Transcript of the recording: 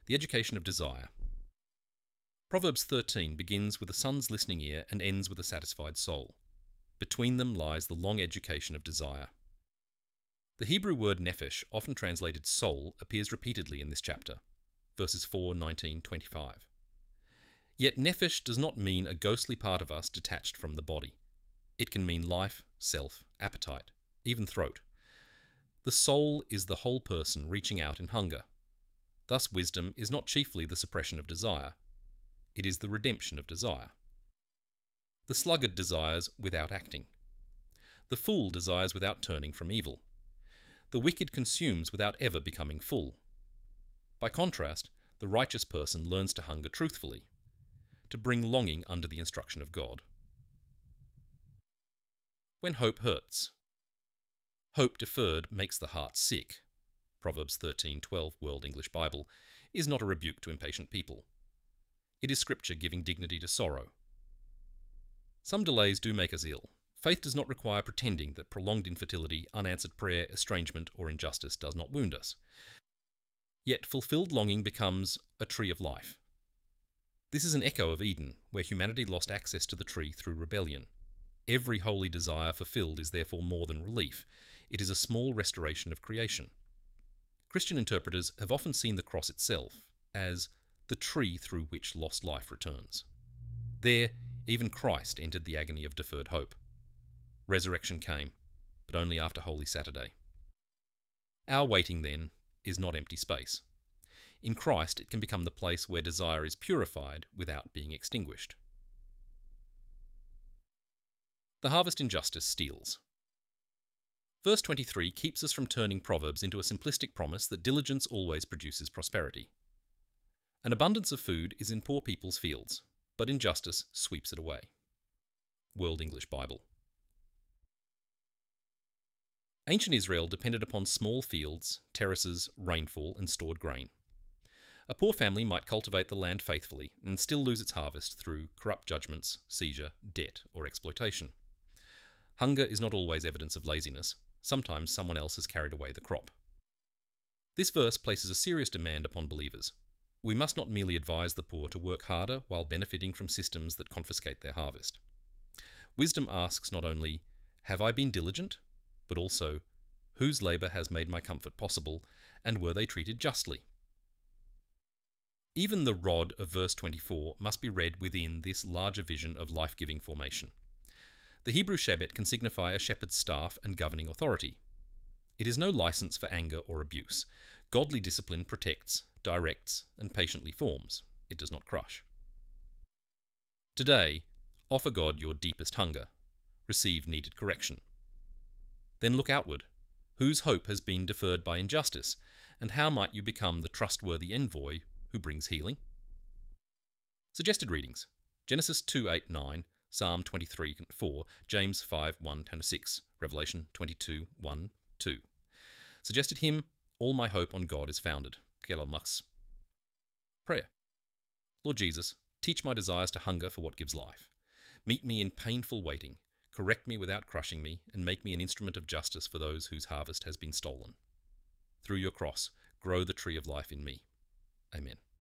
The education of desire. Proverbs 13 begins with a son's listening ear and ends with a satisfied soul. Between them lies the long education of desire. The Hebrew word nephesh, often translated soul, appears repeatedly in this chapter, verses 4, 19, 25. Yet nephesh does not mean a ghostly part of us detached from the body. It can mean life, self, appetite, even throat. The soul is the whole person reaching out in hunger. Thus wisdom is not chiefly the suppression of desire. It is the redemption of desire. The sluggard desires without acting. The fool desires without turning from evil. The wicked consumes without ever becoming full. By contrast, the righteous person learns to hunger truthfully, to bring longing under the instruction of God. When hope hurts. Hope deferred makes the heart sick. Proverbs 13:12, World English Bible, is not a rebuke to impatient people. It is Scripture giving dignity to sorrow. Some delays do make us ill. Faith does not require pretending that prolonged infertility, unanswered prayer, estrangement, or injustice does not wound us. Yet fulfilled longing becomes a tree of life. This is an echo of Eden, where humanity lost access to the tree through rebellion. Every holy desire fulfilled is therefore more than relief. It is a small restoration of creation. Christian interpreters have often seen the cross itself as the tree through which lost life returns. There, even Christ entered the agony of deferred hope. Resurrection came, but only after Holy Saturday. Our waiting, then, is not empty space. In Christ, it can become the place where desire is purified without being extinguished. The harvest injustice steals. Verse 23 keeps us from turning Proverbs into a simplistic promise that diligence always produces prosperity. An abundance of food is in poor people's fields, but injustice sweeps it away. World English Bible. Ancient Israel depended upon small fields, terraces, rainfall, and stored grain. A poor family might cultivate the land faithfully and still lose its harvest through corrupt judgments, seizure, debt, or exploitation. Hunger is not always evidence of laziness. Sometimes someone else has carried away the crop. This verse places a serious demand upon believers. We must not merely advise the poor to work harder while benefiting from systems that confiscate their harvest. Wisdom asks not only, "Have I been diligent?" but also, "Whose labour has made my comfort possible, and were they treated justly?" Even the rod of verse 24 must be read within this larger vision of life-giving formation. The Hebrew shebet can signify a shepherd's staff and governing authority. It is no license for anger or abuse. Godly discipline protects, directs, and patiently forms. It does not crush. Today, offer God your deepest hunger. Receive needed correction. Then look outward. Whose hope has been deferred by injustice, and how might you become the trustworthy envoy who brings healing? Suggested readings: Genesis 2:8-9, Psalm 23:4, James 5:1-6, Revelation 22:1-2. Suggested hymn: All my hope on God is founded. Keller Mux. Prayer. Lord Jesus, teach my desires to hunger for what gives life. Meet me in painful waiting. Correct me without crushing me, and make me an instrument of justice for those whose harvest has been stolen. Through your cross, grow the tree of life in me. Amen.